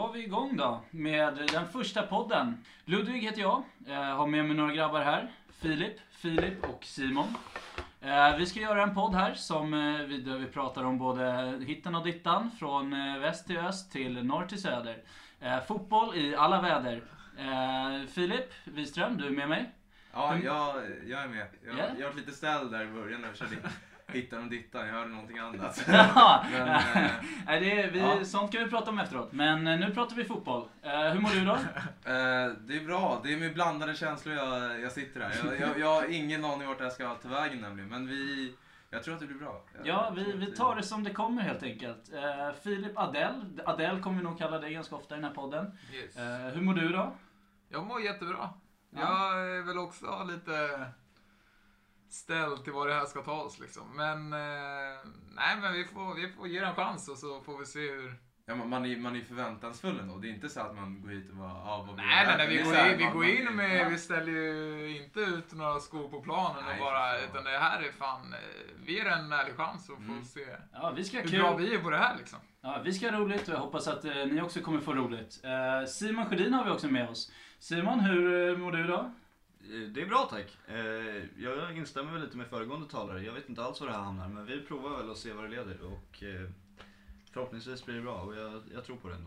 var vi igång då med den första podden. Ludvig heter jag, har med mig några grabbar här. Filip och Simon. Vi ska göra en podd här där vi pratar om både hittan och dittan. Från väst till öst till norr till söder. Fotboll i alla väder. Filip Wiström, du är med mig? Ja, jag är med. Jag har lite ställd där i början när vi körde hittan och dittan. Jag hörde någonting annat. Sånt kan vi prata om efteråt. Men nu pratar vi fotboll. Hur mår du då? Det är bra. Det är med blandade känslor jag sitter här. Jag har ingen aning vart det här ska ta vägen nämligen. Men jag tror att det blir bra. Vi tar det som det kommer helt enkelt. Filip Adel kommer vi nog kalla dig ganska ofta i den här podden. Yes. Hur mår du då? Jag mår jättebra. Ja. Jag är väl också lite ställd till vad det här ska ta oss liksom. Men vi får ge det en chans och så får vi se hur... Ja, man är förväntansfull ändå. Det är inte så att man går hit och bara... Vi går in med... Vi ställer ju inte ut några skor på planen och bara... Utan det här är fan... Vi ger en ärlig chans och får se vi ska hur bra vi är på det här liksom. Ja, vi ska ha roligt och jag hoppas att ni också kommer få roligt. Simon Sjödin har vi också med oss. Simon, hur mår du då? Det är bra tack. Jag instämmer väl lite med föregående talare. Jag vet inte alls var det här hamnar, men vi provar väl och se vad det leder. Och förhoppningsvis blir det bra och jag tror på det ändå.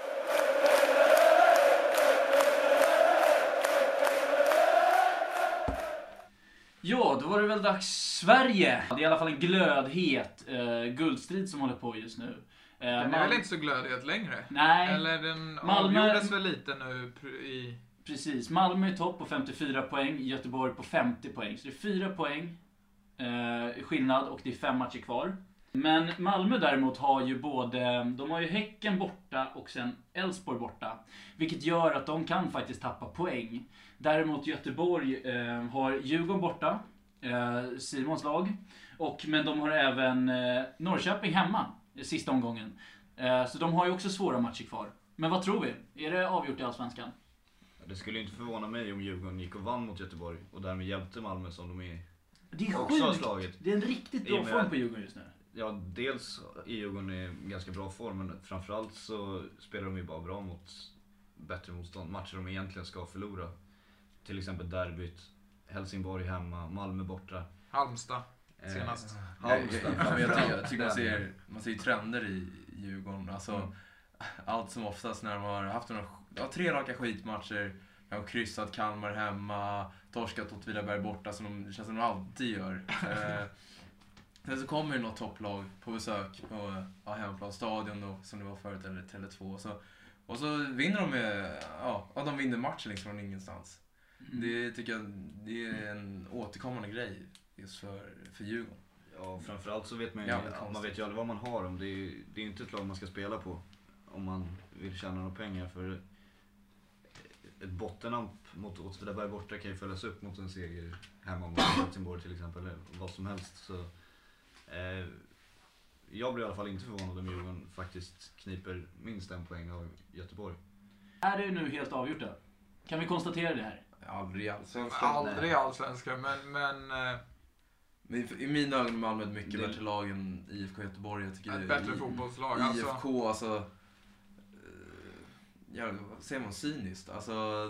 Ja, då var det väl dags Sverige. Det är i alla fall en glödhet guldstrid som håller på just nu. Den är väl inte så glödhet längre? Nej. Eller den Malmö avgjordes väl lite nu i... Precis, Malmö är topp på 54 poäng, Göteborg på 50 poäng. Så det är 4 poäng skillnad och det är 5 matcher kvar. Men Malmö däremot har ju de har ju Häcken borta och sen Elfsborg borta. Vilket gör att de kan faktiskt tappa poäng. Däremot Göteborg har Djurgården borta, Simons lag. Men de har även Norrköping hemma i sista omgången. Så de har ju också svåra matcher kvar. Men vad tror vi? Är det avgjort i Allsvenskan? Det skulle inte förvåna mig om Djurgården gick och vann mot Göteborg och därmed hjälpte Malmö som de är. Det är också sjukt. slaget. Det är en riktigt bra form på Djurgården just nu. Ja, dels är Djurgården i ganska bra form, men framförallt så spelar de ju bara bra mot bättre motstånd. Matcher de egentligen ska förlora. Till exempel derbyt, Helsingborg hemma, Malmö borta. Halmstad senast. Jag tycker man ser trender i Djurgården. Alltså, allt som oftast när de har haft 3 raka skitmatcher. De har kryssat Kalmar hemma, torskat Åtvidaberg borta som det känns som de alltid gör. Sen så kommer det något topplag på besök på hemmaplanstadion då, som det var förut, eller Tele2. Och så vinner de de vinner matchen liksom från ingenstans. Det tycker jag det är en återkommande grej just för Djurgården. Ja, framförallt så vet man ju, man vet ju aldrig vad man har om. Det är inte ett lag man ska spela på om man vill tjäna några pengar. För ett bottenamp mot Åtvidaberg borta kan ju följas upp mot en seger hemma mot Helsingborg till exempel, eller vad som helst. Så jag blir i alla fall inte förvånad om Djurgården faktiskt kniper minst en poäng av Göteborg. Är det nu helt avgjort då? Kan vi konstatera det här? Aldrig allsvenskan. Aldrig allsvenskan, men i mina ögon är Malmö ett mycket bättre lag än IFK Göteborg. Jag tycker ett bättre fotbollslag. IFK, alltså ser man cyniskt. Alltså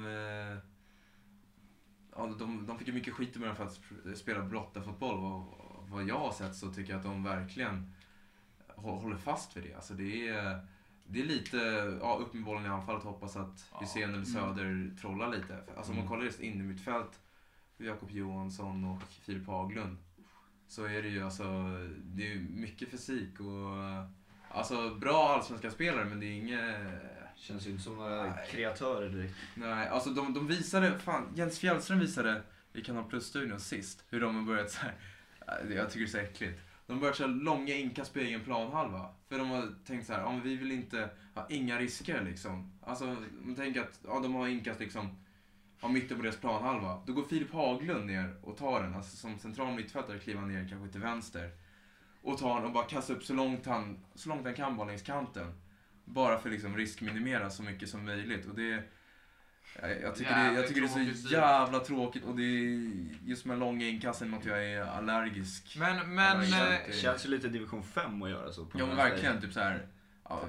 de fick ju mycket skit i början för att spela brottarfotboll. Vad jag har sett så tycker jag att de verkligen håller fast vid det. Alltså det är lite upp med bollen i anfallet och hoppas att Hysén eller Söder trollar lite. Alltså om man kollar just in i mittfält för Jakob Johansson och Filip Haglund så är det ju det är mycket fysik och bra allsvenska spelare, men det är inget... Känns ju inte som några kreatörer direkt. Nej, alltså de visade, Jens Fjällström visade i Kanal Plus-studion sist hur de har börjat så här. Jag tycker det är så äckligt. De börjat köra långa inkast på egen planhalva. För de har tänkt så här, vi vill inte ha inga risker liksom. Alltså, man tänker att de har inkast liksom mitten på deras planhalva. Då går Filip Haglund ner och tar den, alltså som central mittfältare kliver ner kanske till vänster. Och tar den och bara kastar upp så långt han kan boll längs kanten. Bara för liksom riskminimera så mycket som möjligt. Och det jag tycker det är så jävla tråkigt, och det är just med långa inkasten något jag är allergisk. Men det känns ju lite division 5 att göra så på. Ja, men verkligen typ så här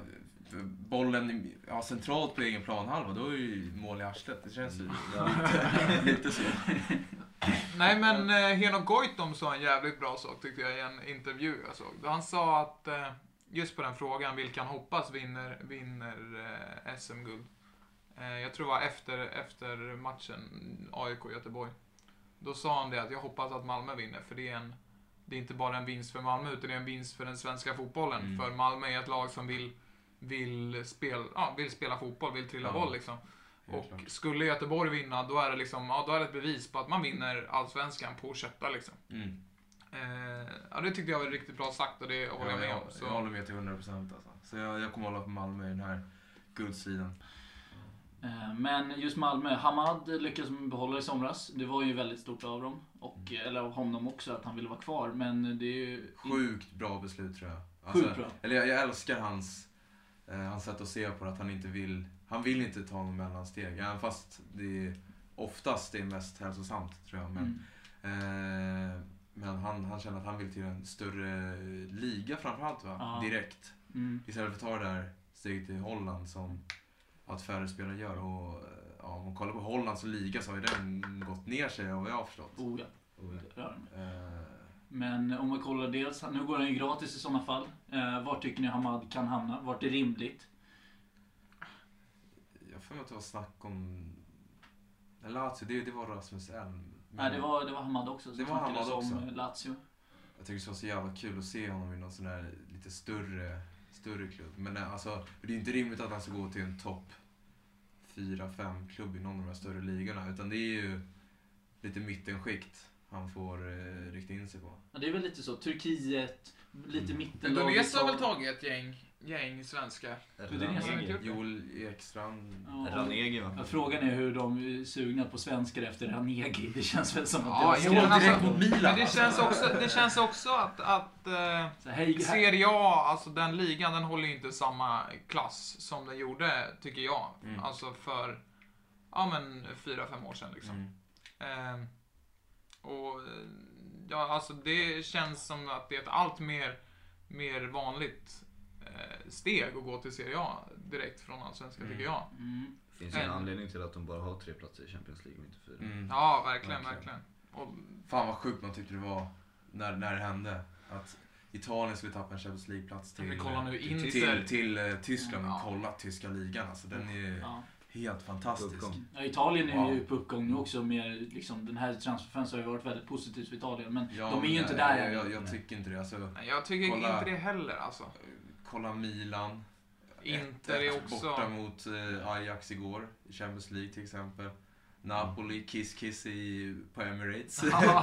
bollen centralt på egen planhalva, då är ju mål i arslet. Det känns ju lite så. Nej, men Henok Goitom sa en jävligt bra sak tyckte jag i en intervju jag såg. Han sa att just på den frågan, vilka han hoppas vinner SM-guld. Jag tror det var efter matchen AIK-Göteborg. Då sa han det att jag hoppas att Malmö vinner, för det är inte bara en vinst för Malmö, utan det är en vinst för den svenska fotbollen. För Malmö är ett lag som vill spela fotboll, vill trilla boll liksom. Och skulle Göteborg vinna, då är det liksom, då är det ett bevis på att man vinner allsvenskan på att kötta liksom. Det tyckte jag var riktigt bra sagt, och det håller jag med om. Jag håller med till 100% alltså. Så jag kommer hålla på Malmö i den här guldstriden. Men just Malmö, Hamad lyckades behålla i somras. Det var ju väldigt stort av dem. Eller av honom också, att han ville vara kvar. Men det är ju... Sjukt bra beslut tror jag. Sjukt bra. Eller jag älskar hans sätt att se på det, att han inte vill... Han vill inte ta någon mellansteg. Även fast det oftast är mest hälsosamt tror jag. Men han känner att han vill till en större liga framförallt va? Direkt. Istället för att ta det där steget till Holland som att färre spelare gör. Och om man kollar på Hollands liga så har ju den gått ner sig av vad jag har förstått. Men om man kollar dels, nu går han ju gratis i sådana fall. Var tycker ni Hamad kan hamna? Vart är rimligt? Jag får inte ha snack om Lazio, det var Rasmus Elm. Nej, det var Hamad också. Det var Hamad också. Lazio. Jag tycker det var så jävla kul att se honom i någon sån där lite större klubb. Men alltså, det är inte rimligt att han ska gå till en topp 4-5 klubb i någon av de här större ligorna. Utan det är ju lite mittenskikt han får rikta in sig på. Ja, det är väl lite så. Turkiet, lite mitten. Indonesien har väl tagit ett gäng svenska. Joel Ekstrand. Ranegi va? Frågan är hur de är sugna på svenskar efter Ranegi. Det känns väl som att det var direkt mot Milan. Men det känns också att Serie A, alltså den ligan, den håller inte samma klass som den gjorde, tycker jag. Alltså för 4-5 år sedan liksom. Alltså det känns som att det är ett allt mer vanligt steg att gå till Serie A direkt från allsvenskan tycker jag. Det finns en anledning till att de bara har 3 platser i Champions League och inte 4. Ja, verkligen. Och fan vad sjukt man tyckte det var när det hände att Italien skulle tappa en Champions League-plats till Tyskland. Men kolla tyska ligan, alltså den är helt fantastisk. Ja, Italien är ju på uppgång nu också med liksom, den här transferfönstret har ju varit väldigt positivt för Italien, men de är ju inte där än. Jag tycker inte det. Alltså, jag tycker inte det heller alltså. Kolla Milan. Inter är också borta mot Ajax igår i Champions League till exempel. Napoli, kiss på Emirates.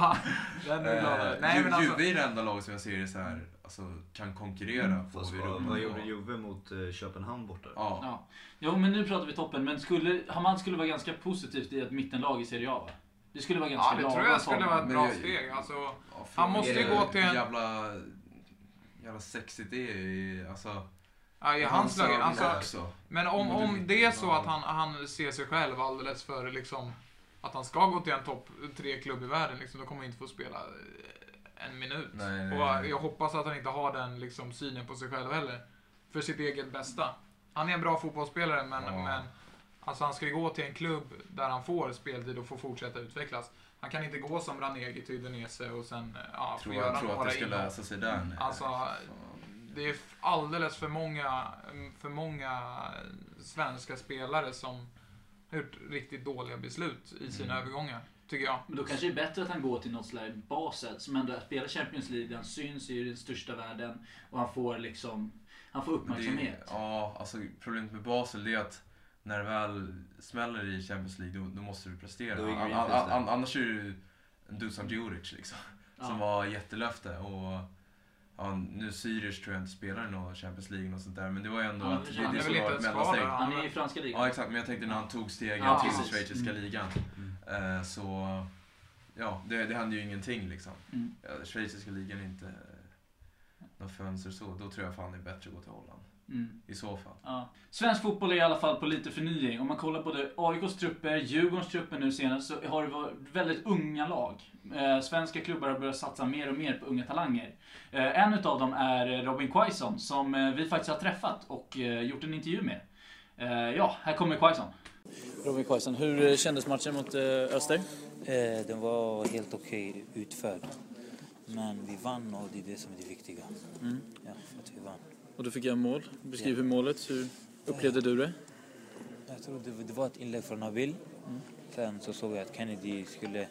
Juve är det enda lag som jag ser så här, alltså, kan konkurrera på vad gjorde Juve mot Köpenhamn borta? Ja, men nu pratar vi toppen. Men Hamad skulle vara ganska positivt i ett mittenlag i Serie A va? Det skulle vara ganska det tror jag skulle vara ett bra steg. Alltså, han måste ju gå till en... Jävla sexigt det är alltså... Ja, i hans lag. Alltså, men om det är så att han ser sig själv alldeles för liksom, att han ska gå till en topp 3-klubb i världen, liksom, då kommer han inte få spela en minut. Nej. Och jag hoppas att han inte har den liksom, synen på sig själv heller. För sitt eget bästa. Han är en bra fotbollsspelare, men alltså, han ska ju gå till en klubb där han får speltid och får fortsätta utvecklas. Han kan inte gå som Ranegi till Indonesien och sen få göra några att det ska lösa sig där. Alltså, det är alldeles för många svenska spelare som har gjort riktigt dåliga beslut i sina övergångar, tycker jag. Men då kanske det är bättre att han går till något slags baset som ändå spelar Champions League, han syns i den största världen och han får uppmärksamhet. Alltså problemet med Basel är att när det väl smäller i Champions League då måste du prestera. Annars är du en Dusan Djuric liksom, som var jättelöfte och nu Sirius tror jag inte spelar i någon Champions League och sånt där, men det var ju ändå att det skulle vara ett mellansteg. Han är i franska ligan. Ja, exakt, men jag tänkte när han tog stegen till den schweiziska ligan. Så det hände ju ingenting liksom. Schweiziska ligan är inte någon fönster så, då tror jag fan det är bättre att gå till Holland. i så fall. Ja. Svensk fotboll är i alla fall på lite förnying. Om man kollar både AIKs trupper, Djurgårdens trupper nu senast, så har det varit väldigt unga lag. Svenska klubbar har börjat satsa mer och mer på unga talanger. En utav dem är Robin Quaison, som vi faktiskt har träffat och gjort en intervju med. Ja, här kommer Quaison. Robin Quaison, hur kändes matchen mot Öster? Den var helt okej utförd. Men vi vann och det är det som är det viktiga. Ja, att vi vann. Och du fick göra mål. Beskriv hur målet, hur upplevde du det? Jag tror det var ett inlägg från Nabil. Sen så såg jag att Kennedy skulle...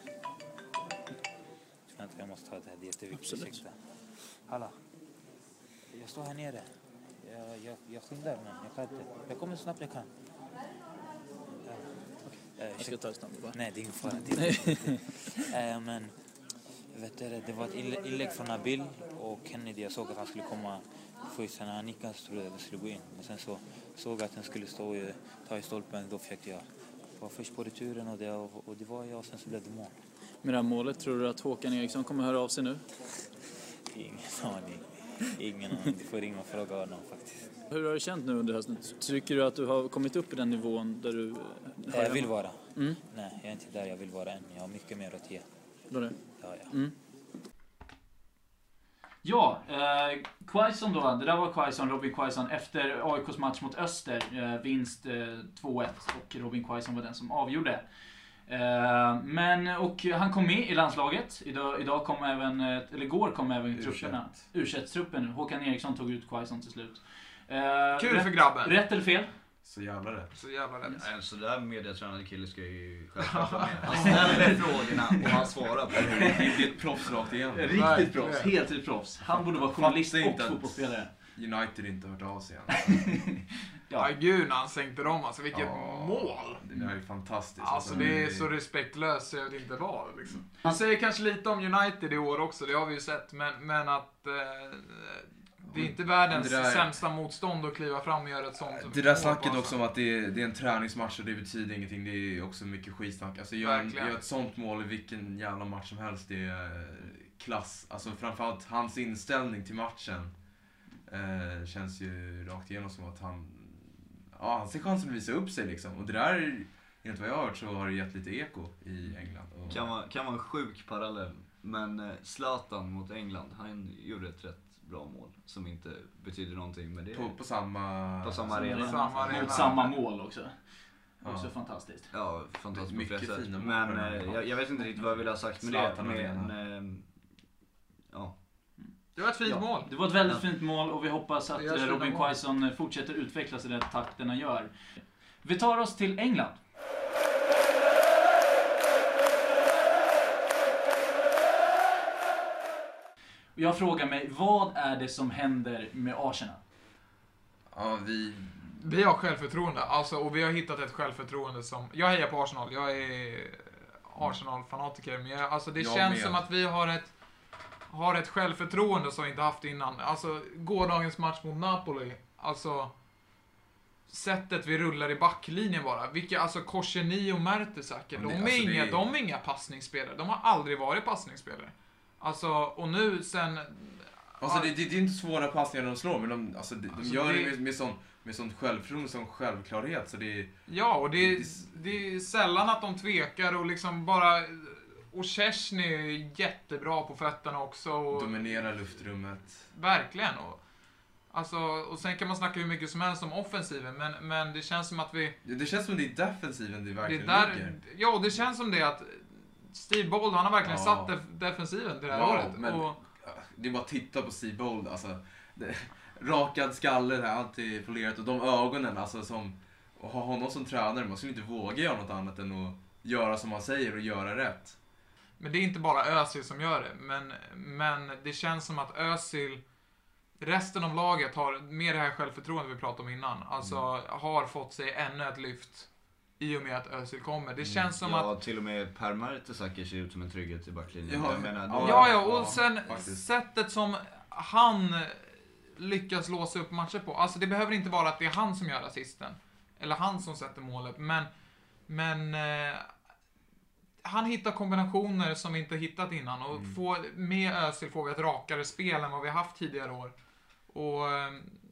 Jag måste ta det här, det är jätteviktigt. Absolut. Hallå. Jag står här nere. Jag skyndar, men jag kan inte. Jag kommer så snabbt jag kan. Jag ska ta det snabbt bara. Nej, det är ingen fara. Men vet du, det var ett inlägg från Nabil och Kennedy. Jag såg att han skulle komma först när han nickade, så trodde jag att det skulle gå in. Men sen så såg jag att den skulle ta i stolpen. Då försökte jag vara först på returen och det var jag, och sen så blev det mål. Med det här målet, tror du att Håkan Eriksson kommer höra av sig nu? Ingen aning. Du får ringa och fråga honom faktiskt. Hur har du känt nu under hösten? Tycker du att du har kommit upp i den nivån där du... Jag vill vara. Nej, jag är inte där jag vill vara än. Jag har mycket mer att ge. Då det? Ja. Ja, Quaison då. Det där var Quaison, Robin Quaison efter AIKs match mot Öster. Vinst 2-1 och Robin Quaison var den som avgjorde. Och han kom med i landslaget. Igår kom även trupperna. U21-truppen. Håkan Eriksson tog ut Quaison till slut. Kul för grabben. Rätt eller fel? Så jävla rätt. En sådär medietränande kille ska ju självklart vara med. Han ställer frågorna och han svarar på det. Riktigt proffs rakt igenom. Riktigt proffs, helt till proffs. Han borde vara journalist och fotbollsspelare. United inte hört av sig än. Ja, gud när han sänkte dem. Alltså vilket mål. Det är ju fantastiskt. Alltså det är så respektlöst så det inte var liksom. Han säger kanske lite om United i år också, det har vi ju sett. Men att det är inte världens sämsta motstånd att kliva fram och göra ett sånt. Det där snacket också om att det är en träningsmatch och det betyder ingenting. Det är också mycket skitsnack. Alltså gör ett sånt mål i vilken jävla match som helst. Det är klass. Alltså framförallt hans inställning till matchen känns ju rakt igenom som att han ser chansen att visa upp sig liksom. Och det där, enligt vad jag har hört, så har det gett lite eko i England. Kan vara en sjuk parallell. Men Zlatan mot England, han gjorde ett rätt bra mål som inte betyder någonting, men det på samma arena. Mot samma mål också. Också fantastiskt. Ja, fantastiskt. Mycket fina mål. Men jag vet inte riktigt vad jag ville ha sagt med det. Det var ett fint mål. Det var ett väldigt fint mål och vi hoppas att Robin Quaison fortsätter utvecklas i den takten han gör. Vi tar oss till England. Jag frågar mig, vad är det som händer med Arsenal? Ja, vi har självförtroende. Alltså, och vi har hittat ett självförtroende som... Jag hejar på Arsenal. Jag är Arsenal-fanatiker. Men det känns som att vi har ett självförtroende som vi inte haft innan. Alltså, gårdagens match mot Napoli. Alltså, sättet vi rullar i backlinjen bara. Korseni och Mertesacker. De är inga passningsspelare. De har aldrig varit passningsspelare. Alltså, och nu sen... Alltså det är inte svåra passningar de slår, men de gör det med sån självförtroende, sån självklarhet. Så det är, ja, och det är sällan att de tvekar och liksom bara... Och Szczesny är jättebra på fötterna också. Och dominerar luftrummet. Verkligen. Och sen kan man snacka hur mycket som helst om offensiven, men det känns som att vi... Det känns som det är defensiven det verkligen ligger. Ja, det känns som det att Steve Bold, han har verkligen satt defensiven till det här året. Men det är bara att titta på Steve Bold, alltså. Rakad skalle, det här alltid polerat, och de ögonen, alltså som... Och ha honom som tränare, man skulle inte våga göra något annat än att göra som man säger och göra rätt. Men det är inte bara Özil som gör det, men det känns som att Özil, resten av laget har med det här självförtroendet vi pratade om innan, alltså har fått sig ännu ett lyft i och med att Özil kommer. Det känns som att... Ja, till och med Per Mertesacker ser ut som en trygghet i backlinjen. Och sen sättet som han lyckas låsa upp matcher på. Alltså det behöver inte vara att det är han som gör assisten. Eller han som sätter målet. Men han hittar kombinationer som vi inte hittat innan. Och med Özil får vi ett rakare spel än vad vi har haft tidigare år. Och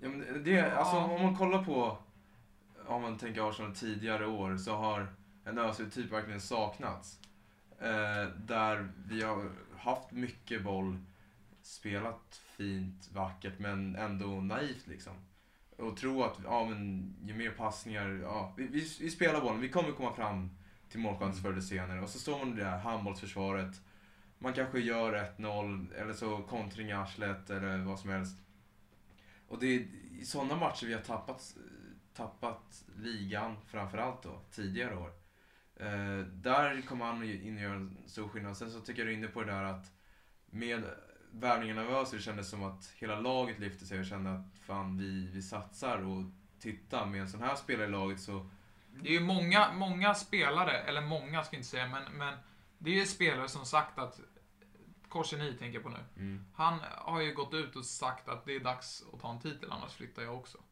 Ja, men alltså, om man kollar på, om man tänker Arsenal tidigare år, så har en Özil-typ verkligen saknats. Där vi har haft mycket boll, spelat fint, vackert, men ändå naivt liksom. Och tro att ju mer passningar, vi spelar bollen, vi kommer komma fram till målchans förr eller senare. Och så står man i det här handbollsförsvaret. Man kanske gör 1-0, eller så kontring i arslet, eller vad som helst. Och det är i sådana matcher vi har tappat ligan, framförallt då, tidigare år. Där kommer han in och gör en stor skillnad. Sen så tycker jag inne på det där att med värvningen av Özil kändes som att hela laget lyfte sig och kände att fan, vi satsar och tittar med en sån här spelare i laget så... Det är ju många spelare, eller många ska jag inte säga, men det är ju spelare som sagt att Korseny tänker jag på nu. Han har ju gått ut och sagt att det är dags att ta en titel, annars flyttar jag också.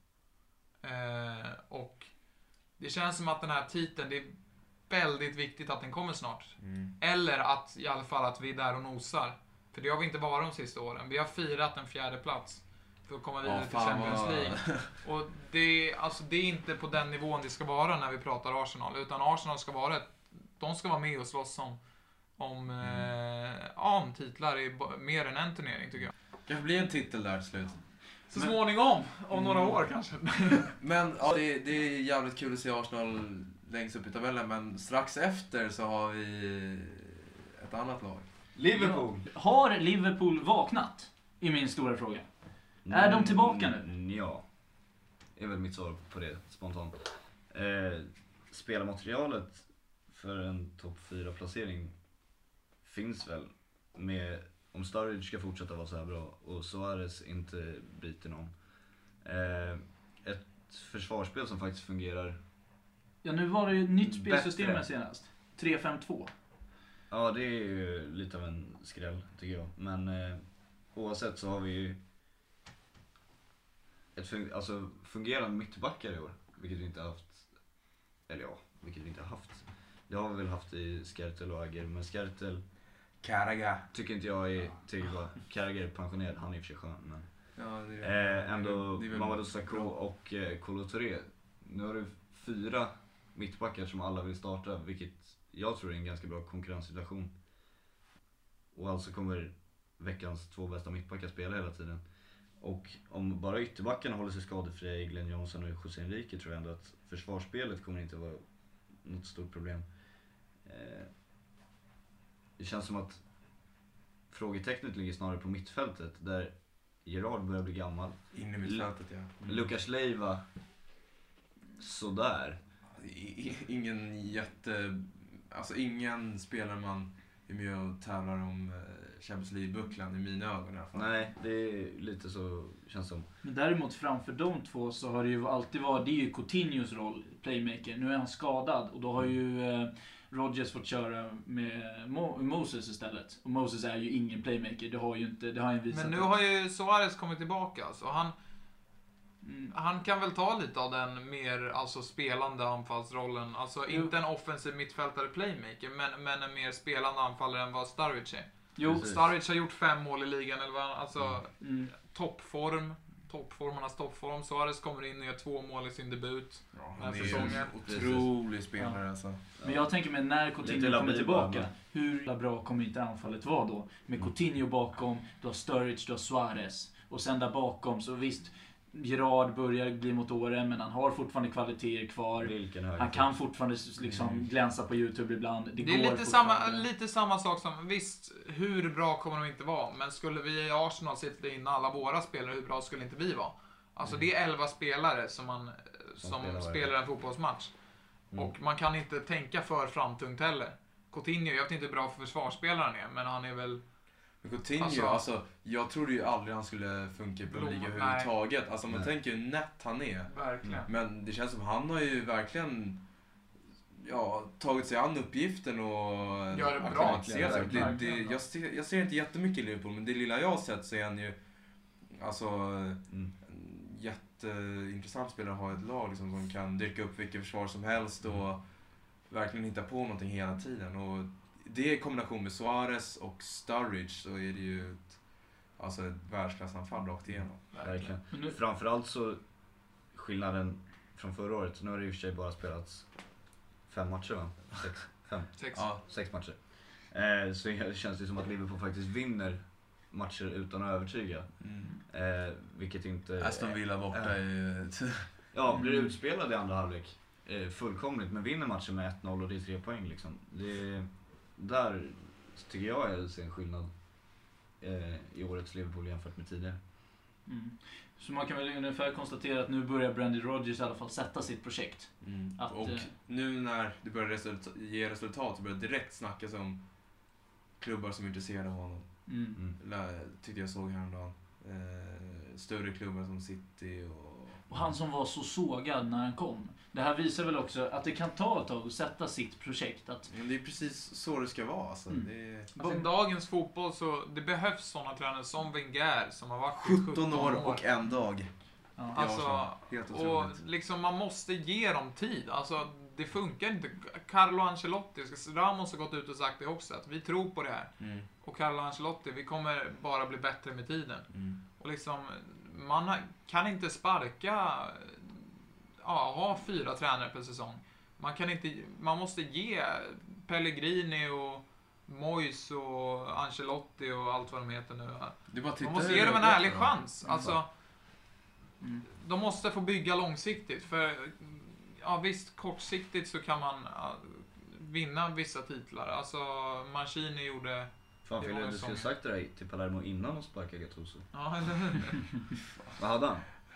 Och det känns som att den här titeln, det är väldigt viktigt att den kommer snart. Eller att i alla fall att vi är där och nosar. För det har vi inte varit de sista åren. Vi har firat en 4:e plats för att komma vidare till Champions League. Och det är inte på den nivån det ska vara när vi pratar Arsenal. Utan Arsenal ska vara med och slåss om titlar i mer än en turnering, tycker jag. Det kan bli en titel där till slut. Så småningom, om några år kanske. Men det är jävligt kul att se Arsenal längst upp i tabellen, men strax efter så har vi ett annat lag. Liverpool. Ja. Har Liverpool vaknat? Är min stora fråga. Är de tillbaka nu? Ja. Det är väl mitt svar på det, spontant. Spelarmaterialet för en topp 4-placering finns väl med, om Sturridge ska fortsätta vara så här bra och Suarez inte biter någon. Ett försvarsspel som faktiskt fungerar. Ja, nu var det ju ett nytt spelsystem här senast. 3-5-2. Ja, det är ju lite av en skräll tycker jag. Men oavsett så har vi ju fungerande mittbackar i år. Vilket vi inte har haft. Eller ja, vilket vi inte har haft. Det har vi väl haft i Skertel och Agger. Men Skertel tycker inte jag är tillräckligt bra. Carragher är pensionerad, han är i och för sig skön. Men ändå Mamadou Sakho och Kolo Touré. Nu har du 4 mittbackar som alla vill starta, vilket jag tror är en ganska bra konkurrenssituation. Och alltså kommer veckans 2 bästa mittbackar spela hela tiden. Och om bara ytterbackarna håller sig skadefria i Glenn Johnson och José Enrique, tror jag ändå att försvarsspelet kommer inte vara något stort problem. Det känns som att frågetecknet ligger snarare på mittfältet, där Gerard börjar bli gammal. In i mittfältet, ja. Lucas Leiva sådär. Ingen spelare man är med och tävlar om Champions League-bucklan i mina ögon i alla fall. Nej, det är lite så känns som. Men däremot framför de två så har det ju alltid varit, det är ju Coutinhos roll, playmaker. Nu är han skadad och då har ju Rodgers fått köra med Moses istället. Och Moses är ju ingen playmaker, det har han visat. Men nu har ju Suarez kommit tillbaka, så han kan väl ta lite av den mer spelande anfallsrollen. Alltså inte en offensiv mittfältare playmaker, men en mer spelande anfallare än vad Sturridge är. Jo, Sturridge har gjort 5 mål i ligan, eller vad, toppformarnas toppform. Suarez kommer in och gör 2 mål i sin debut. Ja, han är en otrolig spelare alltså. Men jag tänker mig när Coutinho kommer tillbaka, hur bra kommer inte anfallet vara då? Med Coutinho bakom, du har Sturridge, du har Suarez. Och sen där bakom, så visst, Gerard börjar bli mot åren, men han har fortfarande kvaliteter kvar. Han kan fortfarande glänsa på YouTube ibland. Det är lite samma sak som, visst, hur bra kommer de inte vara, men skulle vi i Arsenal sitta in alla våra spelare, hur bra skulle inte vi vara? Alltså det är 11 spelare som spelar en fotbollsmatch. Och man kan inte tänka för framtungt heller. Coutinho, jag vet inte hur bra för försvarsspelaren är, men han är väl... Men Coutinho, jag trodde ju aldrig han skulle funka på liga överhuvudtaget. Alltså man tänker hur nätt han är. Verkligen. Men det känns som han har ju verkligen tagit sig an uppgiften och gör det bra. Jag ser inte jättemycket i Liverpool, men det lilla jag har sett så är han ju en jätteintressant spelare att ha ett lag som kan dyka upp vilket försvar som helst och verkligen hitta på någonting hela tiden. Och det i kombination med Suarez och Sturridge så är det ju alltså ett världsklassanfall rakt igenom. Verkligen. Framförallt så skillnaden från förra året, nu har det i och för sig bara spelats 5 matcher va? 6 matcher. Så känns det som att Liverpool faktiskt vinner matcher utan att övertyga. Vilket inte... Aston Villa borta Ja, blir utspelad i andra halvlek fullkomligt, men vinner matchen med 1-0 och det är 3 poäng liksom. Där tycker jag är en skillnad i årets Liverpool jämfört med tidigare. Så man kan väl ungefär konstatera att nu börjar Brendan Rodgers i alla fall sätta sitt projekt. Och nu när det börjar ge resultat så börjar det direkt snackas om klubbar som är intresserade av honom. Tyckte jag såg häromdagen. Större klubbar som City och han som var så sågad när han kom. Det här visar väl också att det kan ta ett tag att sätta sitt projekt. Men det är precis så det ska vara. Alltså. Alltså, i dagens fotboll så det behövs sådana tränare som Wenger som har varit 17 år och en dag. Ja. Alltså, och liksom man måste ge dem tid. Alltså, det funkar inte. Carlo Ancelotti, Ramos har gått ut och sagt det också, att vi tror på det här. Och Carlo Ancelotti, vi kommer bara bli bättre med tiden. Och liksom, man kan inte sparka, ha 4 tränare per säsong. Man måste ge Pellegrini och Moyes och Ancelotti och allt vad de heter nu. Man måste ge dem en ärlig chans. Alltså, de måste få bygga långsiktigt. För visst, kortsiktigt så kan man vinna vissa titlar. Alltså, Mancini gjorde... Fan, Fille, du skulle sagt det där till Palermo innan de sparkade Gattuso. Ja, eller hur? Vad hade han?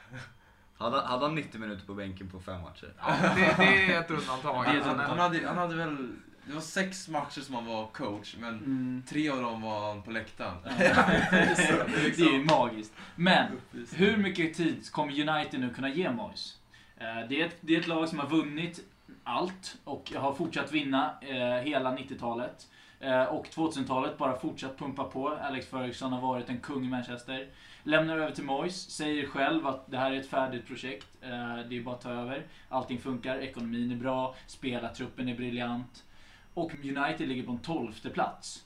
Hade han 90 minuter på bänken på 5 matcher? Ja, det är ett undantag. Han hade väl... Det var 6 matcher som han var coach, men 3 av dem var han på läktaren. Det är ju magiskt. Men hur mycket tid kommer United nu kunna ge Moyes? Det är ett lag som har vunnit allt och har fortsatt vinna hela 90-talet. Och 2000-talet bara fortsatt pumpa på. Alex Ferguson har varit en kung i Manchester. Lämnar över till Moyes, säger själv att det här är ett färdigt projekt. Det är bara att ta över. Allting funkar, ekonomin är bra, spelartruppen är briljant. Och United ligger på en 12:e plats.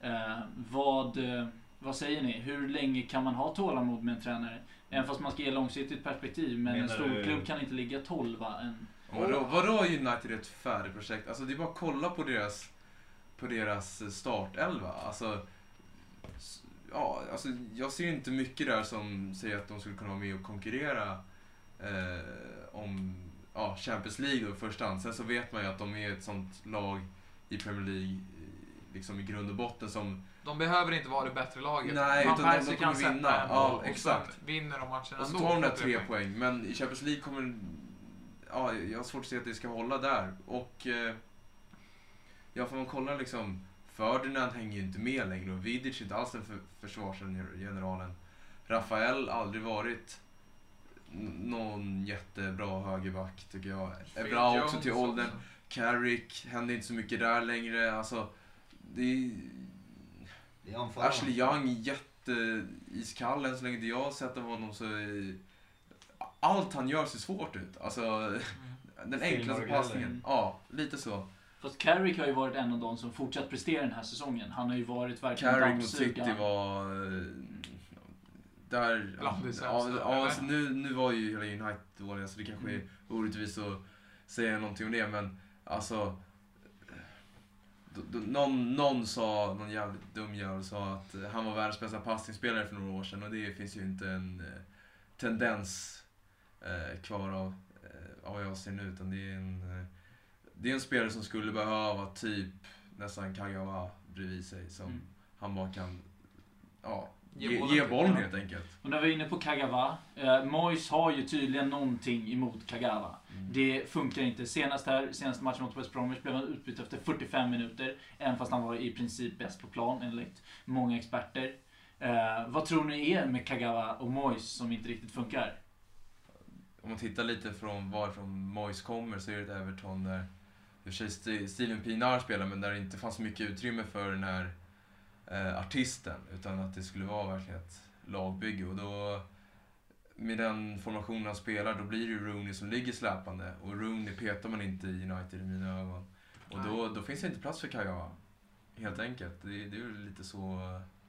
Vad säger ni? Hur länge kan man ha tålamod med en tränare? Även fast man ska ge långsiktigt perspektiv. Men en stor klubb kan inte ligga 12 än. Vadå United är ett färdigt projekt? Alltså det är bara att kolla på deras startelva. Alltså jag ser inte mycket där som säger att de skulle kunna vara med och konkurrera om Champions League då i första hand. Sen så vet man ju att de är ett sånt lag i Premier League liksom i grund och botten som... De behöver inte vara det bättre laget. Nej, utan de kommer vinna. Ja, exakt. Vinner de matcherna. Och så tar de där 3 poäng. Men i Champions League kommer... Ja, jag har svårt att se att det ska hålla där. Och... får man kolla liksom... Ferdinand hänger ju inte med längre. Och Vidic är inte alls den försvarsgeneralen. Rafael aldrig varit någon jättebra högerback tycker jag. Är bra också till åldern. Carrick, händer inte så mycket där längre. Alltså, det är Ashley Young jätteiskall än så länge jag har sett av honom så allt han gör ser svårt ut. Alltså, den enklaste passningen. Ja, lite så. Fast Carrick har ju varit en av de som fortsatt prestera den här säsongen. Han har ju varit verkligen Carrick mot City var... Där... alltså, nu var ju hela United dåliga så det kanske är orättvist att säga någonting om det. Men alltså... Någon sa, någon jävligt dum jävel sa att han var världens bästa passningsspelare för några år sedan. Och det finns ju inte en tendens kvar av vad jag ser nu. Utan det är en spelare som skulle behöva typ nästan Kagawa bredvid sig som han bara kan ge bollen helt enkelt. Och när vi är inne på Kagawa, Moyes har ju tydligen någonting emot Kagawa. Det funkar inte. Senaste matchen mot West Bromwich blev han utbytt efter 45 minuter, även fast han var i princip bäst på plan enligt många experter. Vad tror ni är med Kagawa och Moyes som inte riktigt funkar? Om man tittar lite från varifrån Moyes kommer så är det ett Everton där i och för sig Steven Pienaar spelar, men där det inte fanns mycket utrymme för den här artisten, utan att det skulle vara verkligen ett lagbygge. Och då med den formationen han spelar, då blir det ju Rooney som ligger släpande, och Rooney petar man inte i United i mina ögon. Och då finns det inte plats för Kagawa. Helt enkelt. Det är ju lite så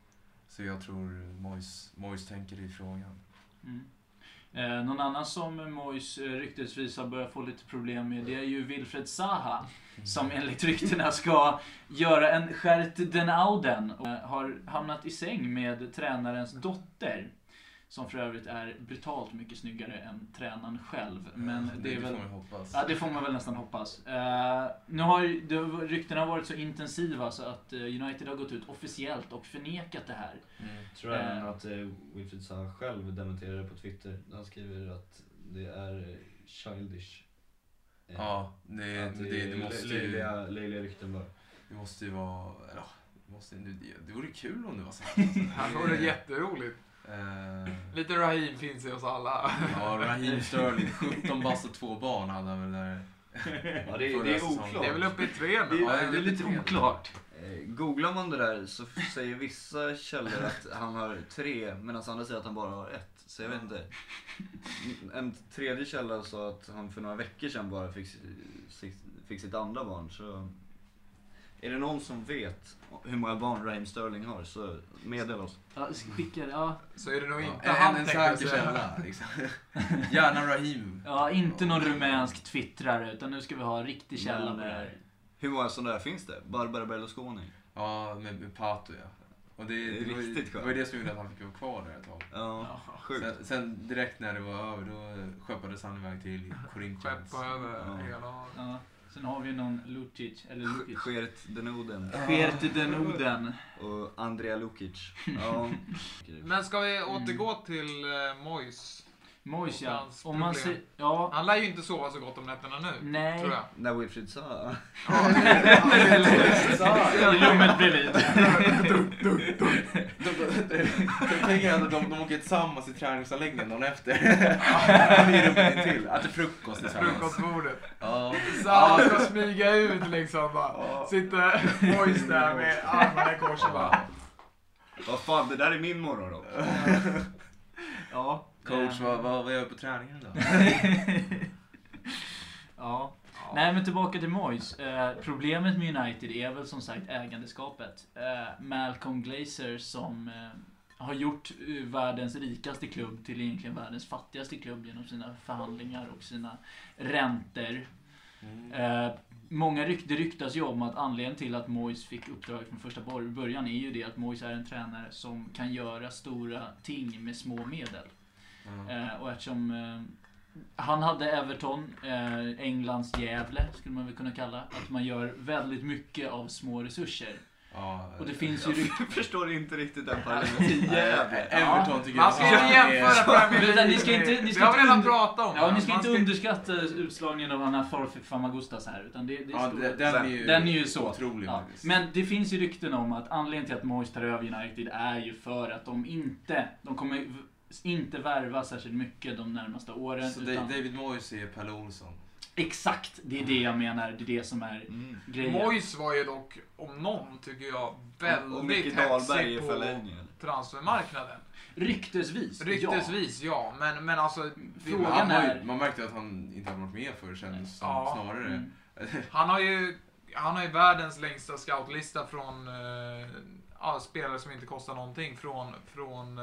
Så jag tror Moyes tänker i frågan. Någon annan som Moyes ryktesvis har börjat få lite problem med, det är ju Wilfried Zaha. Som enligt ryktena ska göra en Gert den Ouden och har hamnat i säng med tränarens dotter. Som för övrigt är brutalt mycket snyggare än tränaren själv. Men det är väl, får man hoppas. Ja, det får man väl nästan hoppas. Nu har ryktena varit så intensiva så att United har gått ut officiellt och förnekat det här. Tror jag även att Wilfried Zaha själv dementerade på Twitter. Han skriver att det är childish. Ja, det måste ju... Löjliga rykten bara. Det måste ju vara... Det vore kul om det var så. Det vore jätteroligt. Lite Raheem finns i oss alla. Ja, Raheem Sterling, 17 bass och 2 barn hade han väl där. Ja, det är oklart. Det är väl uppe i 3 nu. Ja, det är lite oklart. Googlar man det där så säger vissa källor att han har 3 medan andra säger att han bara har 1. Så jag vet inte. En tredje källa sa att han för några veckor sedan bara fick sitt andra barn. Så är det någon som vet hur många barn Raheem Sterling har så meddela oss. Ja, skickar, ja. Så är det nog inte en säker källa liksom. Gärna Raheem. Ja, inte någon rumänsk twittrare utan nu ska vi ha en riktig källa på det här. Hur många sådana där finns det? Barbara Berlusconi? Ja, med Pato, ja. Och det var ju det som gjorde att han fick vara kvar där ett tag. Ja, sjukt. Sen direkt när det var över, då skeppades han iväg till Corinthians. Skeppa över hela... Ja. Sen har vi någon Lucic, eller Lukic. Gert den Ouden. Gert den Ouden. Och Andrea Lukic. Ja. Men ska vi återgå till Moyes? Moyes, ja. Om man ser, ja. Han lär ju inte sova så gott om nätterna nu. Nej. Tror jag. När Wilfried Zaha. I rummet bredvid. Jag tänker att de åker tillsammans i träningsanläggningen någon efter. I rummet till. Att det är frukost tillsammans. Frukostbordet. Ja. Zaha ska smyga ut liksom bara. Sitter Moyes där med armarna i kors och bara... Vad fan, det där är min morgon då. Ja. Coach, vad gör jag på träningen då? Ja. Nej, men tillbaka till Moyes. Problemet med United är väl som sagt ägandeskapet. Malcolm Glazer som har gjort världens rikaste klubb till egentligen världens fattigaste klubb genom sina förhandlingar och sina räntor. Det ryktas ju om att anledningen till att Moyes fick uppdrag från första början är ju det att Moyes är en tränare som kan göra stora ting med små medel. Och eftersom han hade Everton, Englands Gävle skulle man väl kunna kalla, att man gör väldigt mycket av små resurser. Ja, och det finns ju jag förstår inte riktigt den parallellen. Everton tycker man ska inte jämföra Premier Ni ska inte jag har redan pratat om. Ja, ni ska inte underskatta utslagningen av Anna Famagustas här utan den är ju så otrolig. Ja. Men det finns ju rykten om att anledningen till att Moyes tar över United är ju för att de kommer inte värva särskilt mycket de närmaste åren. Så utan... David Moyes är Pelle Olsson. Exakt, det är det jag menar. Det är det som är grejen. Moyes var ju dock, om någon, tycker jag, väldigt hetsig på transfermarknaden. Ryktesvis, ja. Men alltså, frågan är... Man märkte att han inte hade varit med för sen snarare. Han har ju världens längsta scoutlista från spelare som inte kostar någonting från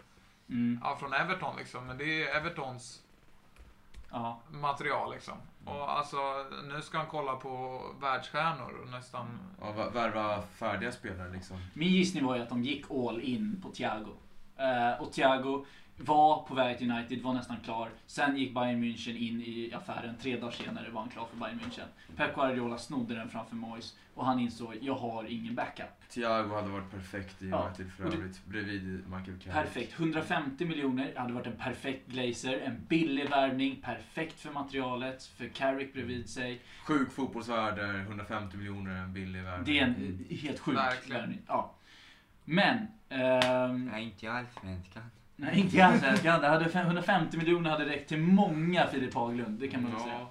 Everton liksom. Men det är Evertons material liksom. Och alltså, nu ska han kolla på världsstjärnor och nästan... Ja, värva färdiga spelare liksom. Min gissning var ju att de gick all in på Thiago. Och Thiago var på väg till United, var nästan klar. Sen gick Bayern München in i affären. 3 dagar senare var han klar för Bayern München. Pep Guardiola snodde den framför Moyes. Och han insåg, jag har ingen backup. Thiago hade varit perfekt i United för övrigt. Bredvid Michael Carrick. Perfekt. 150 miljoner hade varit en perfekt Glazer. En billig värvning. Perfekt för materialet. För Carrick bredvid sig. Sjuk fotbollsvärde. 150 miljoner en billig värvning. Det är en helt sjuk värvning. Ja. Men... Nej, inte alls svenskan. Nej, inte alls svenskan. Det hade 150 miljoner hade räckt till många Filip Haglund. Det kan man väl säga.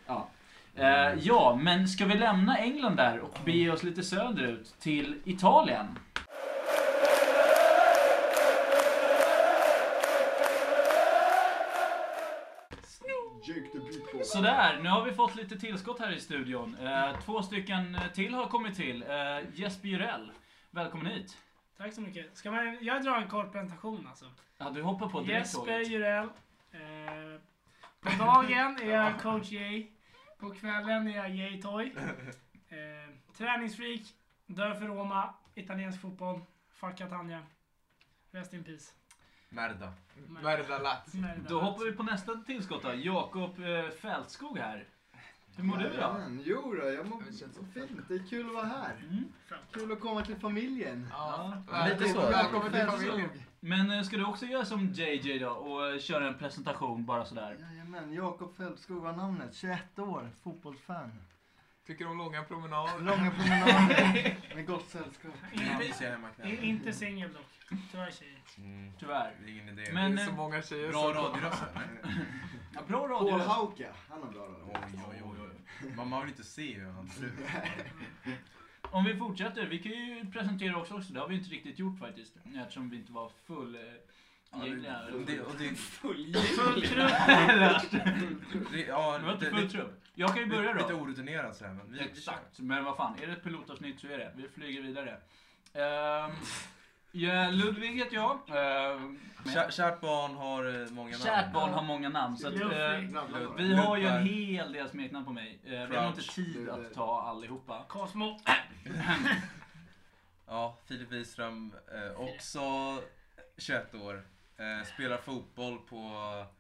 Ja. Men ska vi lämna England där och bege oss lite söderut till Italien? Sådär, nu har vi fått lite tillskott här i studion. 2 stycken till har kommit till. Jesper Jurell, välkommen hit. Tack så mycket. Jag drar en kort presentation alltså. Ja, du hoppar på direkt. Jesper Jurell. På dagen är jag coach Jay. På kvällen är jag Jay Toy. Träningsfreak. Dör för Roma. Italiensk fotboll. Fuck Catania. Rest in peace. Merda. Merda Latt. Då hoppar vi på nästa tillskott då. Jakob Fältskog här. Hur mår du då? Jo då, jag mår fint. Det är kul att vara här. Kul att komma till familjen. Ja, lite så. Välkommen till familjen. Men ska du också göra som JJ då och köra en presentation bara sådär? Jajamän, Jakob Fältskog var namnet. 21 år, fotbollsfan. Tycker om långa promenader. Långa promenader med gott sällskap. Inte singel dock. Tyvärr tjejer. Tyvärr. Det är ingen idé. Men Det är så många tjejer. Bra radioröst. ja, bra Paul radio. Hauka, han har bra radio. Oj. Man vill inte se hur han ser ut. Om vi fortsätter, vi kan ju presentera också. Det har vi inte riktigt gjort faktiskt. Eftersom vi inte var full... Full trupp. Ja, Det var inte full trupp. Jag kan ju börja då. Lite orutinerat sådär, men Exakt, men vad fan, är det ett pilotavsnitt så är det. Vi flyger vidare. Ludvig heter jag. Kärt barn har många namn. Kärt barn har många namn. Så att, vi har ju en hel del smeknamn på mig. Vi har inte tid att ta allihopa. Cosmo. Ja, Filip Wiström, också 21 år. Spelar fotboll på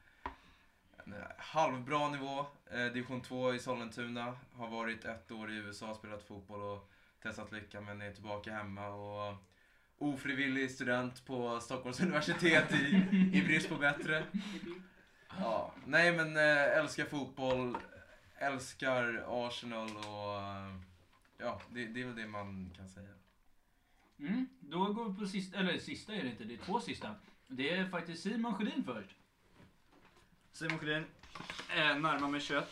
halvbra nivå. Division 2 i Sollentuna. Har varit 1 år i USA, spelat fotboll och testat lycka, men är tillbaka hemma. Och ofrivillig student på Stockholms universitet i brist på bättre. Ja, nej men älskar fotboll, älskar Arsenal och ja, det är väl det man kan säga. Då går vi på sista är det inte, det är 2 sista. Det är faktiskt Simon Sjödin först. Simon Sjödin, närmar mig 21.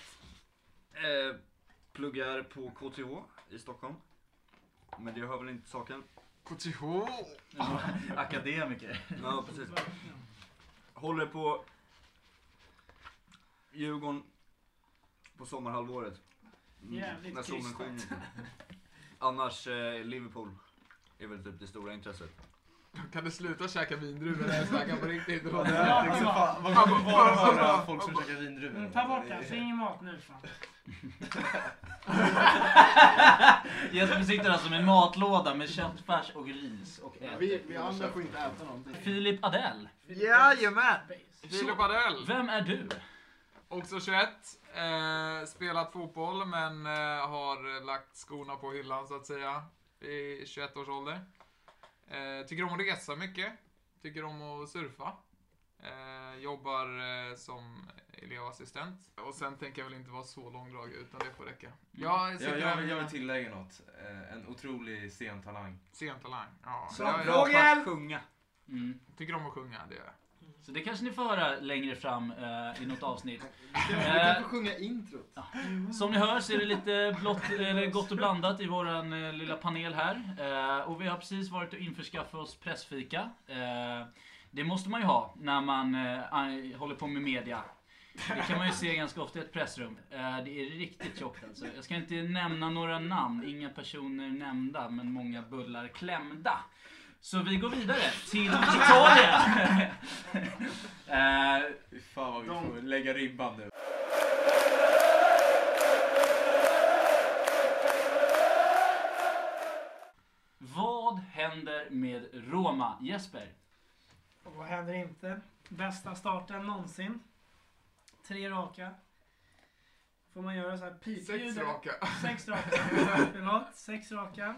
Pluggar på KTH i Stockholm. Men det hör väl inte saken. KTH! Akademiker. Ja, precis. Håller på Djurgården på sommarhalvåret. Jävligt när solen skiner. krystat. Annars Liverpool är väl typ det stora intresset. Kan du sluta käka vindruvor när jag snackar på riktigt? Vad höra folk som käkar vindruvor. Ta bort det, så ingen mat nu fan. Jesper sitter alltså med en matlåda med köttfärs och ris och Vi andra får inte äta någonting. Filip Adell. Jajamän! Filip Adell. Vem är du? Också 21. Spelat fotboll men har lagt skorna på hyllan så att säga. I 21 års ålder. Tycker om att resa mycket. Tycker om att surfa. Jobbar som elevassistent. Och sen tänker jag väl inte vara så långdrag utan det får räcka. Jag vill tillägga något. En otrolig scentalang. Scentalang. Ja. Så bra på att sjunga. Tycker om att sjunga, det gör jag. Så det kanske ni får höra längre fram i något avsnitt. Du kan få sjunga introt. Som ni hör så är det lite gott och blandat i våran lilla panel här. Och vi har precis varit och införskaffat oss pressfika. Det måste man ju ha när man håller på med media. Det kan man ju se ganska ofta i ett pressrum. Det är riktigt tjockt alltså. Jag ska inte nämna några namn, inga personer nämnda, men många bullar klämda. Så vi går vidare till Italien. Fan vad vi får lägga ribban nu. Vad händer med Roma? Jesper? Och vad händer inte? Bästa starten någonsin. 3 raka. Får man göra så här pipljud? 6 raka. 6 raka. Förlåt, 6 raka.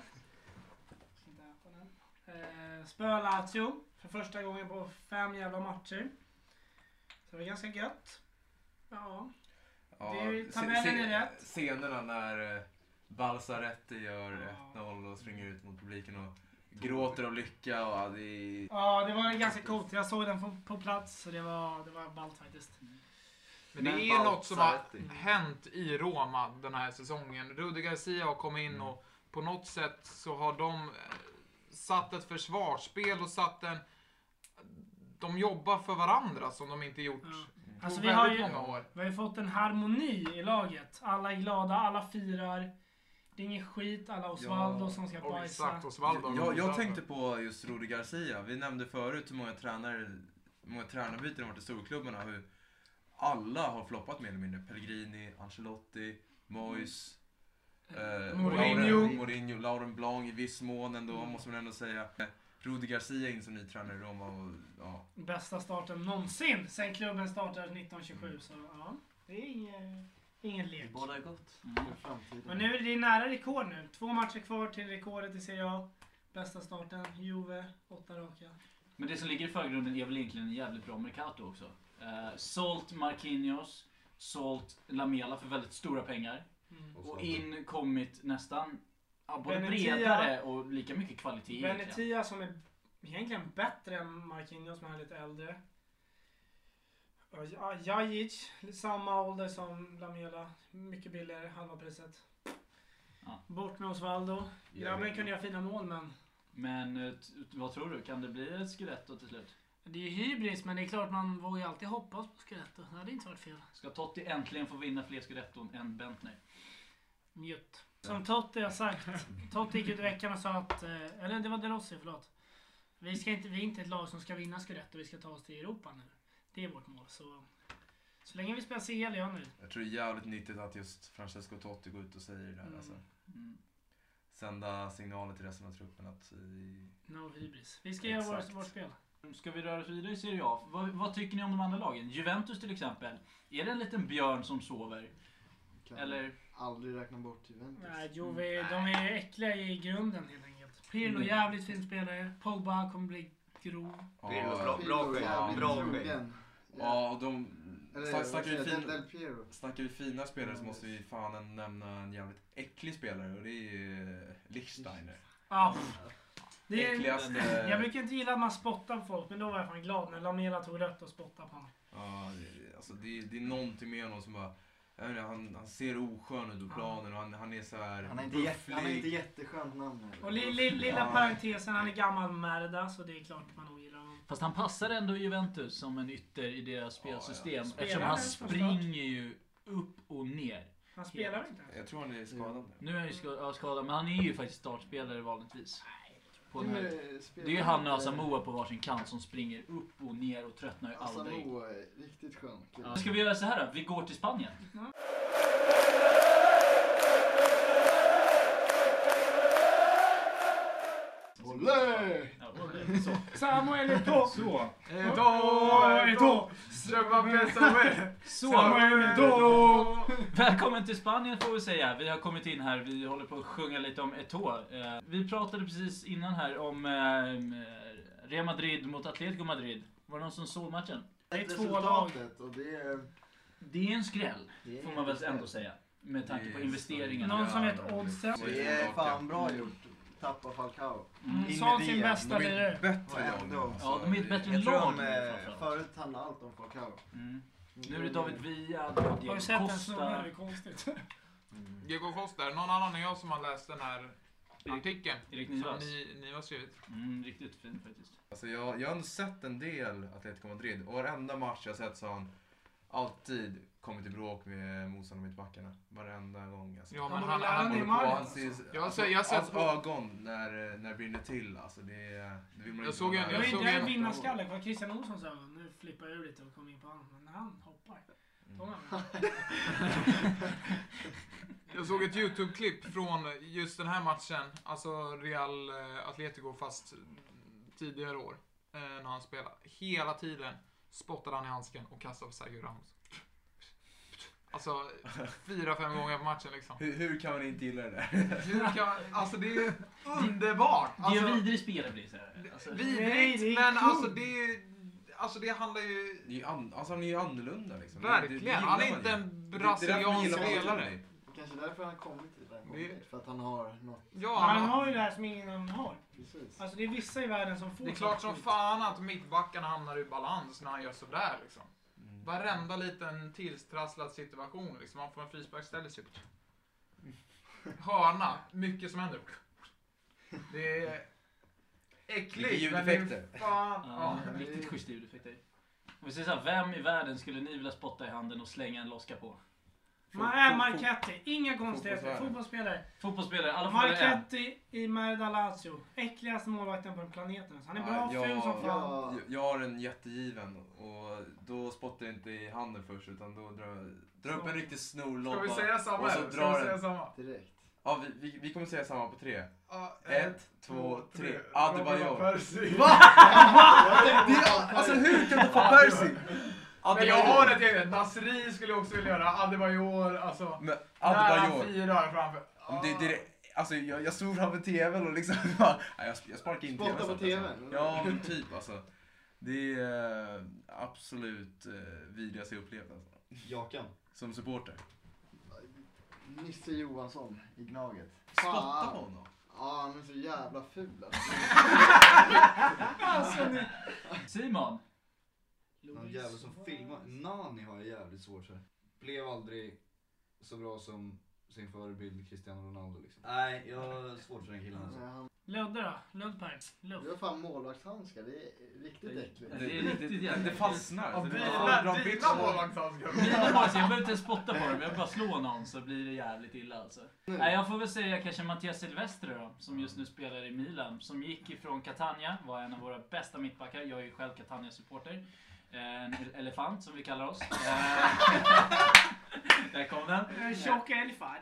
Spöa Lazio för första gången på 5 jävla matcher. Så det var ganska gött. Ja. Tabellen är rätt. Scenerna när Balsaretti gör 1-0 och springer ut mot publiken och gråter av lycka. Och det var ganska coolt. Jag såg den på plats så det var ballt faktiskt. Men det är ju något som har hänt i Roma den här säsongen. Rudi Garcia har kommit in och på något sätt så har de satt ett försvarsspel och de jobbar för varandra som de inte gjort på alltså väldigt många år. Vi har ju fått en harmoni i laget. Alla är glada, alla firar. Det är ingen skit alla Osvaldo som ska bajsa. Exakt, Osvaldo. Jag tänkte på just Rudi Garcia. Vi nämnde förut hur många tränarbyten har varit i storklubbarna. Hur alla har floppat mer eller mindre. Pellegrini, Ancelotti, Moyes, Mourinho, Laurent Blanc i viss mån ändå, måste man ändå säga. Rudi Garcia in som ny tränare i Roma. Och, ja. Bästa starten någonsin sen klubben startade 1927. Så ja, det är ingen lek. Det bådar gott för framtiden. Men nu är det nära rekord nu. 2 matcher kvar till rekordet i Serie A. Bästa starten, Juve, 8 raka. Men det som ligger i förgrunden är väl egentligen en jävligt bra Mercato också. Sålt Marquinhos, sålt Lamela för väldigt stora pengar. Och in kommit nästan både bredare och lika mycket kvalitet. Venetia som är egentligen bättre än Marquinhos, men är lite äldre. Jajic, samma ålder som Lamela, mycket billigare, halva priset. Ja. Bort med Osvaldo. Grabben kunde göra fina mål, Men vad tror du? Kan det bli ett Scudetto till slut? det är hybris, men det är klart man vågar ju alltid hoppas på Scudetto. Det hade inte varit fel. Ska Totti äntligen få vinna fler Scudetton än Bentner? Mjutt. Som Totti har sagt. Totti gick ut i veckan och sa att, eller det var De Rossi, förlåt. Vi är inte ett lag som ska vinna Scudetto, vi ska ta oss till Europa nu. Det är vårt mål, så länge vi spelar CL, jag nu. Jag tror det är jävligt nyttigt att just Francesco Totti går ut och säger det där. Alltså. Sända signaler till resten av truppen att No hybris. Vi ska göra vårt spel. Ska vi röra oss vidare i Serie A? Vad tycker ni om de andra lagen? Juventus till exempel. Är det en liten björn som sover? Kan Eller? aldrig räkna bort Juventus. Nej, Juve, de är äckliga i grunden helt enkelt. Pirlo, jävligt fin spelare. Pogba kommer bli grov. Bra skit. Ja, och de... Del Snackar vi fina spelare så måste vi fan nämna en jävligt äcklig spelare och det är Lichtsteiner. Ja. Äckligaste... Jag brukar inte gilla att man spottar på folk, men då var jag fan glad när Lamela tog rött och spottade på honom. Ja, det är någonting med honom som bara... Han ser oskön ut på planen och han är så här. Han är inte jätteskönt namn. Och lilla parentesen, han är gammal Merda, så det är klart man nog gillar honom. Fast han passar ändå Juventus som en ytter i deras spelsystem. Ja. Eftersom han springer ju upp och ner. Han spelar inte. Jag tror han är skadad. Nu är han ju skadad, men han är ju faktiskt startspelare vanligtvis. På den här. Det är ju han och Asamoah på varsin kant som springer upp och ner och tröttnar ju aldrig. Asamoah är riktigt skön. Ja. Ska vi göra så här då? Vi går till Spanien. Ja. Olé! Så. Samuel Eto'o! Så. Eto'o! Samuel Eto'o! Välkommen till Spanien får vi säga. Vi har kommit in här, vi håller på att sjunga lite om Eto'o. Vi pratade precis innan här om Real Madrid mot Atletico Madrid. Var det någon som såg matchen? Det är 2 lag. Och det är en skräll, får man väl ändå säga. Med tanke på investeringarna. Någon som vet oddsen? det är fan bra gjort. Tappa Falcao. Sa sin bästa de är lirare. bättre lag. Ja, de är ett bättre Jag tror lag. förut handlade allt om Falcao. Nu är det David Villa, Har Diego du sett den Costa. snubben? Det är konstigt. Diego Costa, någon annan än jag som har läst den här artikeln Erik som Nivas. ni har skrivit. Riktigt fin faktiskt. Alltså jag har ändå sett en del Atletico Madrid och varenda match jag sett så har han alltid kommit i bråk med motståndarna mittbackarna. Varenda gång alltså. Ja, Han men borde lära han Neymar. Hans ögon när det brinner till alltså det vill man Jag såg en- Jag vet inte, såg jag är en- vinnarskalle. Vad Christian Olsson sa, nu flippar jag ur lite och kommer in på honom. Men när han hoppar, då är han. Jag såg ett YouTube-klipp från just den här matchen. Alltså Real Atletico fast tidigare år. När han spelade. Hela tiden spottade han i handsken och kastade på Sergio Ramos. Alltså 4-5 gånger på matchen liksom. Hur kan man inte gilla det där? Alltså det är underbart. Det är Alltså, en vidrig spelare blir det så här. Alltså, Nej, vidrigt, det är men kul. alltså det handlar ju... Han är ju annorlunda liksom. Verkligen, han är inte en brasiliansk spelare. Kanske därför han kommit till den gången. För att han har något. Ja, Han har ju det här som ingen annan har. Precis. Alltså det är vissa i världen som får det är klart sånt som skit. fan att mittbackarna hamnar i balans när han gör sådär liksom. Varenda liten tillstrasslad situation liksom. Man får en frispark, ställer sig upp. Hörna, mycket som händer. Det är äckligt. Lite men det är ljudeffekter. Fan. Ja, Ja. riktigt schysst ljudeffekter. Om vi säger så här, vem i världen skulle ni vilja spotta i handen och slänga en loska på? Marchetti, inga konstigheter. Fotbollsspelare. I alla fall Marchetti i Merda Lazio. Äckligaste målvakten på planeten. Han är bra ful som fan. Jag har en jättegiven och då spottar jag inte i handen först utan då drar upp en riktig snorlobba. Ska vi säga samma? Och så drar den direkt. Ja, vi kommer säga samma på 3. 1, 2, 3. Robin Adebayor. van Persie. Va? Alltså hur kan du få Persie? Men jag har ett eget. Nasri skulle också vilja göra. Adebayor, alltså. Men Adebayor. Adebayor. 4 framför. Alltså jag stod framför tvn och liksom jag sparkade in tvn. Spotta på tvn. Ja, men typ alltså. Det är absolut vidrigaste jag upplevt alltså. Jakan. Som supporter. Nisse Johansson i Gnaget. Spotta på honom. Ja, han är så jävla ful Alltså, Simon. Någon jävel som filmar. Nani har jag jävligt svårt för. Blev aldrig så bra som sin förebild Cristiano Ronaldo liksom. Nej, jag har svårt för den killen alltså. Ludde då? Luddberg? Det var fan målvaktshandskar, det är riktigt äckligt. Det är riktigt Det fastnar. Ja, Det dina målvaktshandskar. Jag behöver inte spotta på dem, jag bara slå någon så blir det jävligt illa alltså. Nej, jag får väl säga kanske Mattias Silvestre då, som just nu spelar i Milan. Som gick ifrån Catania, var en av våra bästa mittbackar. Jag är ju själv Catania-supporter. En elefant som vi kallar oss. Där kom den. En tjock elefant.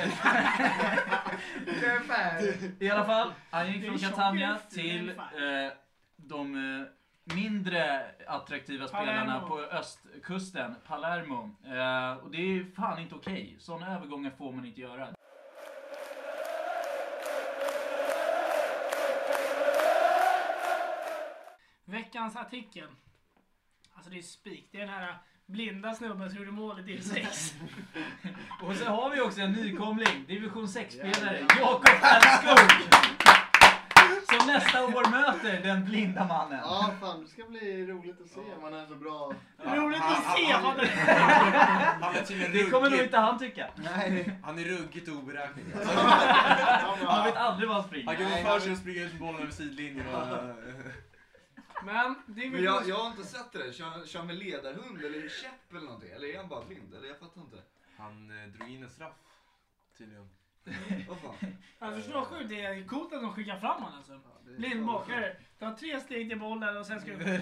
I alla fall, han gick från Catania till de mindre attraktiva spelarna på östkusten, Palermo. Och det är fan inte okej. Sådana övergångar får man inte göra. Veckans artikel. Alltså det är spik. Det är den här blinda snubben som gjorde målet i 6. Och så har vi också en nykomling, division 6-spelare, Jakob Ernskog. Som nästa år möter den blinda mannen. Ja, fan, det ska bli roligt att se om man är så bra. Roligt att se! Det kommer nog inte han tycka. Nej, han är ruggigt oberäknelig. Han vet aldrig vad han springer. Han kan vara för sig att springa ut bollen över sidlinjen och... Men jag har inte sett det. Kör med ledarhund eller käpp eller någonting. Eller är han bara blind? Eller jag fattar inte. Han drog in en straff, tydligen. Vad fan? Jag förstår sjukt, det är coolt att de skickar fram honom alltså. Blindbakare. Ta 3 steg till bollen och sen ska du...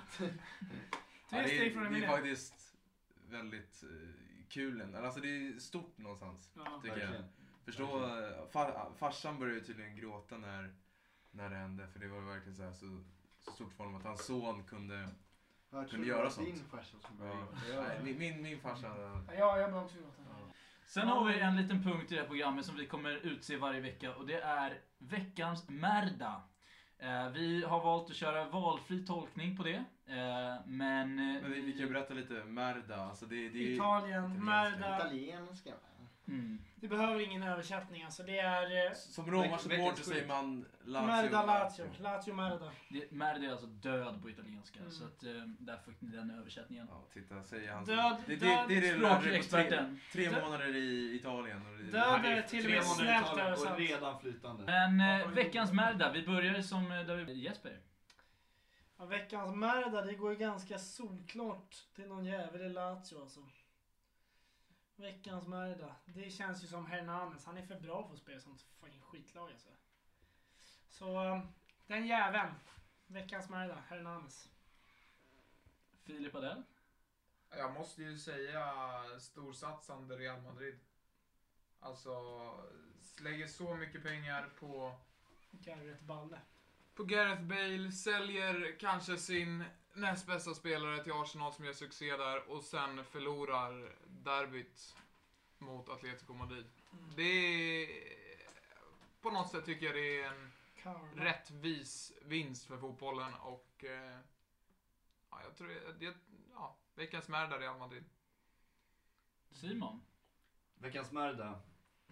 3 steg från en Det är minut. faktiskt väldigt kul. Alltså det är stort någonstans, tycker jag. Förstå, farsan började tydligen gråta när det hände. För det var verkligen så stort för honom att hans son kunde göra sånt. Din farsa som Min farsa. Ja, jag blir också gråta. Sen har vi en liten punkt i det här programmet som vi kommer utse varje vecka. Och det är veckans Merda. Vi har valt att köra valfri tolkning på det. Men Vi kan berätta lite Merda. Alltså det är Italien, Merda. Italienska. Det behöver ingen översättning alltså. Det är... Som Roma-supporter säger man Merda Lazio. Lazio Merda. Merda är alltså död på italienska. Så att där fick ni den översättningen. Ja, titta, säger han. Död, det är språkexperten. 3 månader i Italien. Död är till och med snällt översatt. Och redan flytande. Men veckans Merda, vi börjar som Jesper. Ja, veckans Merda, det går ju ganska solklart till någon jävel i Lazio alltså. Veckans Merda. Det känns ju som Hernanes. Han är för bra för att spela sånt fucking skitlag alltså. Så den jäveln. Veckans Merda, Hernanes. Filip Adell. Jag måste ju säga storsatsande Real Madrid. Alltså lägger så mycket pengar på Gareth Balle. På Gareth Bale, säljer kanske sin näst bästa spelare till Arsenal som gör succé där och sen förlorar derbyt mot Atletico Madrid. Det är, på något sätt tycker jag det är en rättvis vinst för fotbollen och jag tror veckans Merda Real Madrid. Simon. Veckans Merda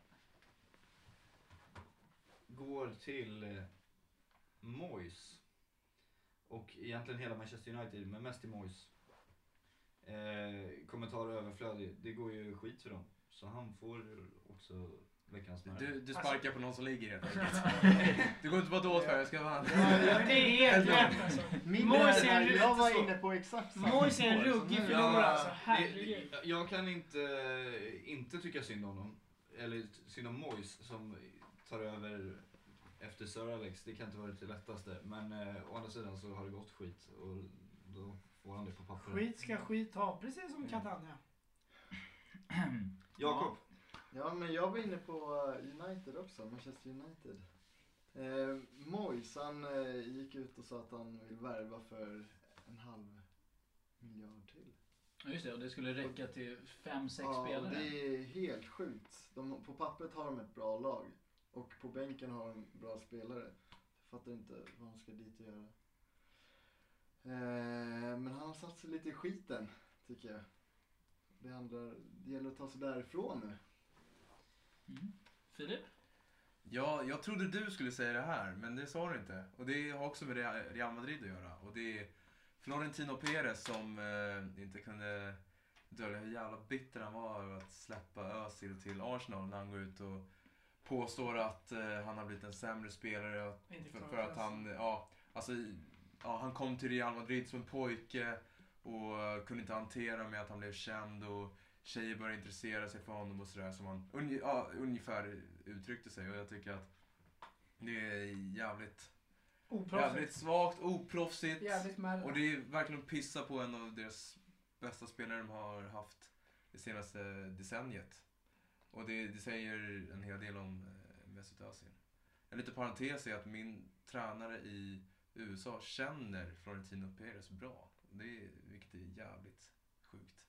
går till Moyes. Och egentligen hela Manchester United, men mest till Moyes. Kommentarer överflödig. Det går ju skit för dem. Så han får också veckans smärre. Du sparkar på någon som ligger helt enkelt. Du går inte bara åt för jag ska vara. Det är helt rätt alltså. Jag var inne på exakt samma. Moise är en ruggig förlorare alltså. Herregud. Jag kan inte tycka synd om honom. Eller synd om Moise som tar över efter Sir Alex. Det kan inte vara det lättaste. Men å andra sidan så har det gått skit. Och då får han det på papper. Skit ska skit ha. Precis som Catania. Jakob. Ja, men jag var inne på United också. Manchester United. Moise, han gick ut och sa att han vill värva för 500 miljoner till. Just det, och det skulle räcka till 5-6 spelare. Det är helt sjukt. På pappret har de ett bra lag. Och på bänken har de bra spelare. Jag fattar inte vad de ska dit och göra. Men han har satt sig lite i skiten, tycker jag. Det gäller att ta sig därifrån nu. Filip? Ja, jag trodde du skulle säga det här, men det sa du inte. Och det har också med Real Madrid att göra. Och det är Florentino Perez som inte kunde dölja hur jävla bitter han var över att släppa Özil till Arsenal när han går ut och påstår att han har blivit en sämre spelare för att han kom till Real Madrid som en pojke och kunde inte hantera med att han blev känd och tjejer började intressera sig för honom och sådär som han ungefär uttryckte sig. Och jag tycker att det är jävligt svagt, oproffsigt. Och det är verkligen att pissa på en av deras bästa spelare de har haft det senaste decenniet. Och det säger en hel del om Mesut Özil. En liten parentes är att min tränare i USA känner Florentino Perez bra. Vilket är jävligt sjukt.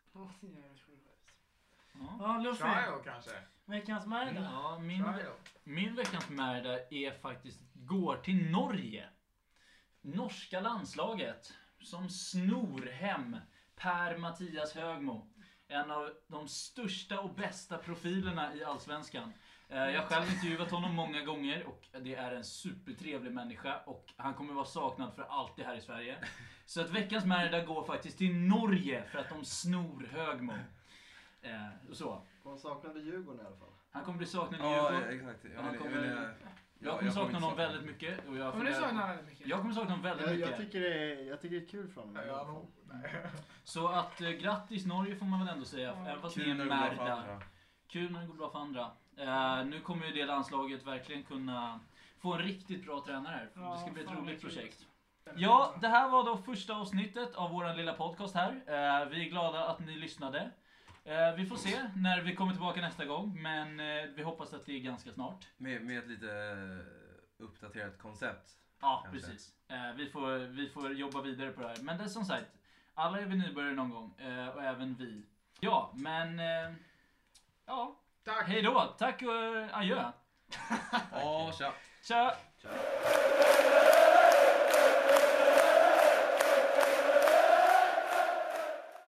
Ja, Luffy. Trial kanske. Veckans märda. Ja, min veckans märda är faktiskt går till Norge. Norska landslaget som snor hem Per-Mattias Högmo. En av de största och bästa profilerna i Allsvenskan. Jag har själv intervjuat honom många gånger och det är en supertrevlig människa och han kommer vara saknad för alltid här i Sverige. Så att veckans märda går faktiskt till Norge för att de snor Högmo. Så. Han saknade Djurgården i alla fall. Han kommer bli saknad i Djurgården. Ja, exakt. Jag kommer sakna honom väldigt mycket. Och jag kommer sakna honom väldigt mycket. Jag tycker det är kul för honom. Så att grattis Norge får man väl ändå säga. Även fast ni är märda. Kul när det går bra för andra. Nu kommer ju det landslaget verkligen kunna få en riktigt bra tränare här. Det ska bli ett roligt projekt. Ja, det här var då första avsnittet av våran lilla podcast här. Vi är glada att ni lyssnade. Vi får se när vi kommer tillbaka nästa gång. Men vi hoppas att det är ganska snart. Med ett lite uppdaterat koncept. Ja, kanske. Precis. Vi får jobba vidare på det här. Men det är som sagt, alla är vi nybörjare någon gång. Och även vi. Ja, men... ja. Tack. Hej då. Tack och adjö. Ja, tja. Tja. Ciao.